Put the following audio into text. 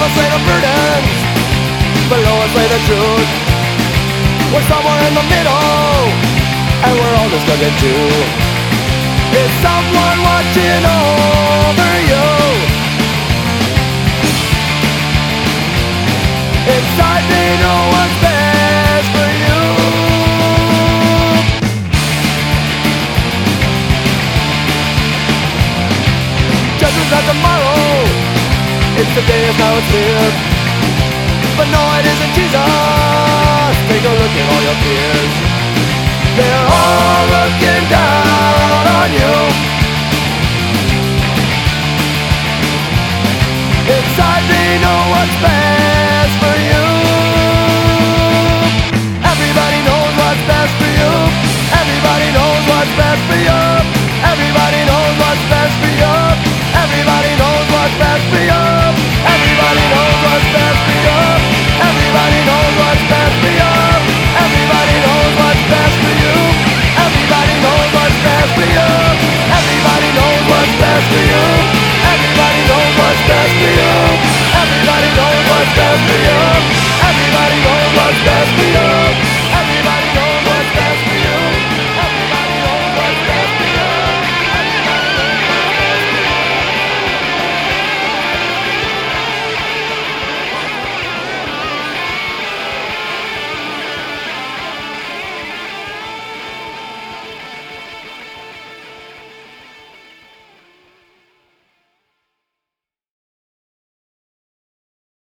us lay the burdens, below us lay the truth. We're somewhere in the middle, and we're all discovered too. Is someone watching over you? Inside they know what's best for you. Judgment's not tomorrow, it's today, it's now, it's here. But no, it isn't Jesus. Take a look at all your peers. They're all looking down on you. Inside they know what's best for you. Everybody knows what's best for you. Everybody knows what's best for you. Everybody knows what's best for you. Everybody knows what's best for you. Everybody knows what's best for you. Everybody knows what's best for you. Everybody knows what's best for you. Everybody knows what's best for you. Everybody knows what's best for you. Everybody knows what's best for you. Everybody knows what's best for you.